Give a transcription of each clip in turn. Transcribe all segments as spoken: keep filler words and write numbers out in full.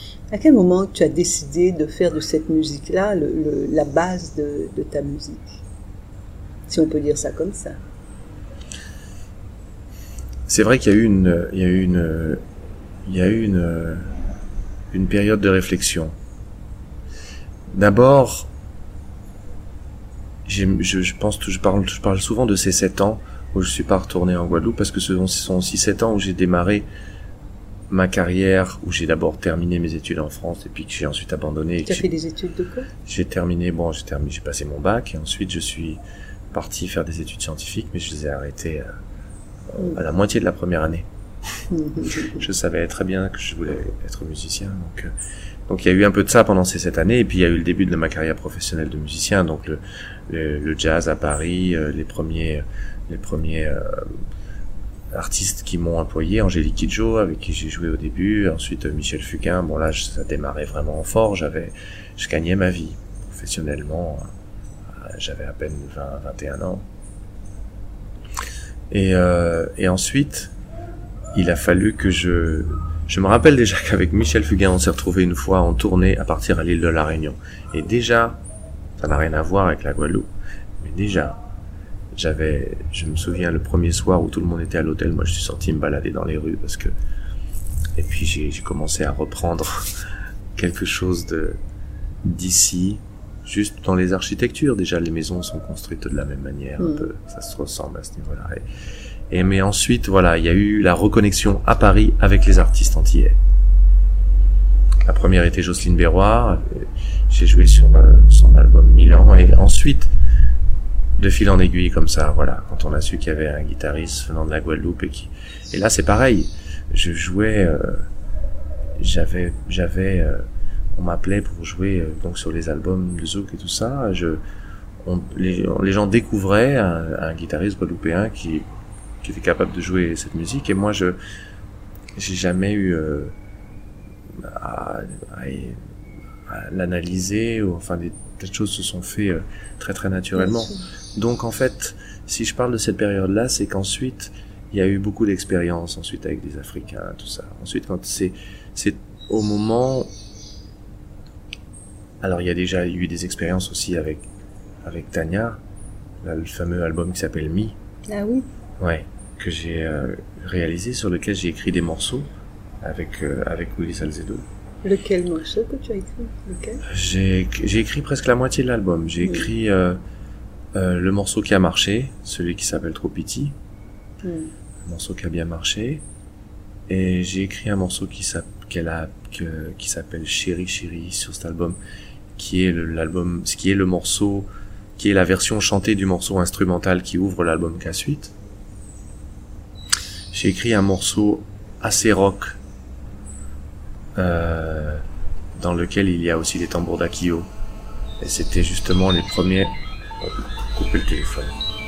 À quel moment tu as décidé de faire de cette musique-là le, le, la base de, de ta musique, si on peut dire ça comme ça? C'est vrai qu'il y a eu une, il y a eu une, il y a eu une, une période de réflexion. D'abord, j'ai, je, je pense, je parle, je parle souvent de ces sept ans où je suis pas retourné en Guadeloupe, parce que ce sont aussi sept ans où j'ai démarré ma carrière, où j'ai d'abord terminé mes études en France et puis que j'ai ensuite abandonné. Tu as fait des études de quoi? J'ai terminé, bon, j'ai terminé, j'ai passé mon bac et ensuite je suis parti faire des études scientifiques, mais je les ai arrêtées euh, mmh. à la moitié de la première année. Je savais très bien que je voulais être musicien, donc euh, donc il y a eu un peu de ça pendant ces sept années, et puis il y a eu le début de ma carrière professionnelle de musicien, donc le le, le jazz à Paris, euh, les premiers les premiers euh, artistes qui m'ont employé, Angélique Kidjo avec qui j'ai joué au début, ensuite euh, Michel Fugain. Bon là ça démarrait vraiment fort, j'avais je gagnais ma vie professionnellement, euh, j'avais à peine vingt, vingt et un ans, et euh, et ensuite il a fallu que je... Je me rappelle déjà qu'avec Michel Fugain, on s'est retrouvé une fois en tournée à partir à l'île de la Réunion. Et déjà, ça n'a rien à voir avec la Guadeloupe, mais déjà, j'avais... Je me souviens le premier soir où tout le monde était à l'hôtel, moi je suis sorti me balader dans les rues parce que... Et puis j'ai, j'ai commencé à reprendre quelque chose de d'ici, juste dans les architectures. Déjà, les maisons sont construites de la même manière, un peu, ça se ressemble à ce niveau-là. Et, Et mais ensuite, voilà, il y a eu la reconnexion à Paris avec les artistes antillais. La première était Jocelyne Berroir. J'ai joué sur euh, son album Milan. Et ensuite, de fil en aiguille comme ça, voilà, quand on a su qu'il y avait un guitariste venant de la Guadeloupe et qui... Et là, c'est pareil. Je jouais... Euh, j'avais... j'avais euh, on m'appelait pour jouer euh, donc sur les albums de Zouk et tout ça. Je, on, les, les gens découvraient un, un guitariste guadeloupéen qui... qui était capable de jouer cette musique, et moi je j'ai jamais eu euh, à, à, à l'analyser, ou enfin des tas de choses se sont fait euh, très très naturellement. Donc en fait, si je parle de cette période-là, c'est qu'ensuite il y a eu beaucoup d'expériences ensuite avec des Africains, tout ça. Ensuite, quand c'est c'est au moment, alors il y a déjà eu des expériences aussi avec avec Tania, là, le fameux album qui s'appelle Mi. Ah oui. Ouais, que j'ai euh, réalisé, sur lequel j'ai écrit des morceaux avec euh, avec Willy Salcedo. Lequel morceau que tu as écrit? Lequel? J'ai j'ai écrit presque la moitié de l'album. J'ai oui. écrit euh, euh, le morceau qui a marché, celui qui s'appelle Trop Piti, mm. un morceau qui a bien marché, et j'ai écrit un morceau qui s'appelle qu'elle a que, qui s'appelle Chéri Chéri sur cet album, qui est le, l'album, ce qui est le morceau, qui est la version chantée du morceau instrumental qui ouvre l'album K Suite. J'ai écrit un morceau assez rock, euh, dans lequel il y a aussi des tambours d'Akio. Et c'était justement les premiers... Oh, couper le téléphone.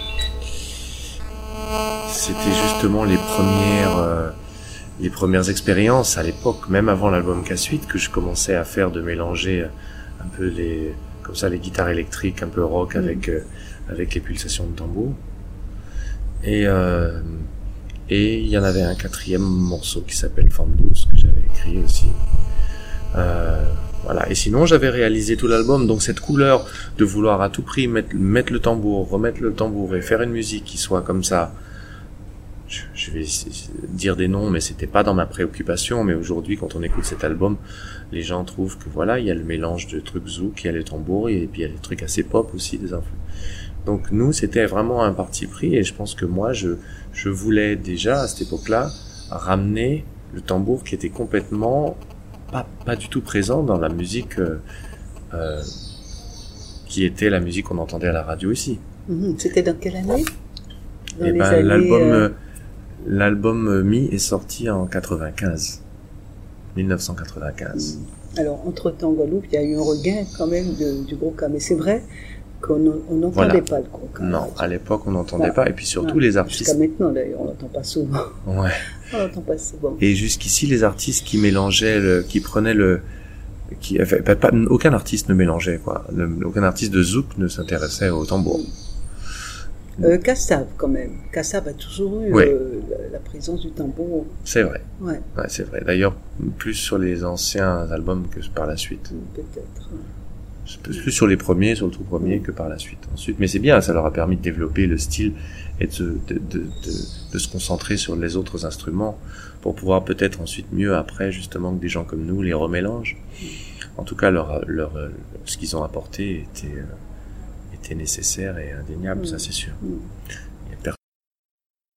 C'était justement les premières, euh, les premières expériences à l'époque, même avant l'album K Suite, que je commençais à faire, de mélanger un peu les, comme ça, les guitares électriques un peu rock mmh. avec, euh, avec les pulsations de tambour. Et, euh, Et il y en avait un quatrième morceau qui s'appelle Femme douce, que j'avais écrit aussi. Euh, voilà. Et sinon, j'avais réalisé tout l'album. Donc cette couleur de vouloir à tout prix mettre, mettre le tambour, remettre le tambour et faire une musique qui soit comme ça. Je, je vais dire des noms, mais c'était pas dans ma préoccupation. Mais aujourd'hui, quand on écoute cet album, les gens trouvent que voilà, il y a le mélange de trucs zouk, il y a les tambours, et puis il y a des trucs assez pop aussi, des infos. Donc nous, c'était vraiment un parti pris, et je pense que moi, je, je voulais déjà, à cette époque-là, ramener le tambour qui était complètement pas, pas du tout présent dans la musique euh, euh, qui était la musique qu'on entendait à la radio ici. Mmh, c'était dans quelle année? Dans et les ben, années, l'album, euh... l'album Mi est sorti en quatre-vingt-quinze. dix-neuf cent quatre-vingt-quinze. Mmh. Alors, entre-temps, en Guadeloupe, il y a eu un regain quand même de, du gros cas, mais c'est vrai qu'on n'entendait voilà. pas le gros cas. Non, à l'époque, on n'entendait voilà. pas, et puis surtout voilà. les artistes... Jusqu'à maintenant, d'ailleurs, on l'entend pas souvent. Ouais. On l'entend pas souvent. Et jusqu'ici, les artistes qui mélangeaient, le, qui prenaient le... qui enfin, pas, pas, aucun artiste ne mélangeait, quoi. Le, aucun artiste de zouk ne s'intéressait au tambour. Euh, Kassav, quand même. Kassav a toujours eu Oui. euh, la, la présence du tambour. C'est vrai. Ouais, Ouais, c'est vrai. D'ailleurs, plus sur les anciens albums que par la suite. peut-être. C'est plus sur les premiers, sur le tout premier, que par la suite. Ensuite, mais c'est bien, ça leur a permis de développer le style et de, de, de, de, de se concentrer sur les autres instruments pour pouvoir peut-être ensuite mieux après, justement, que des gens comme nous les remélangent. En tout cas, leur, leur, ce qu'ils ont apporté était, était nécessaire et indéniable, Mm. ça c'est sûr. Mm.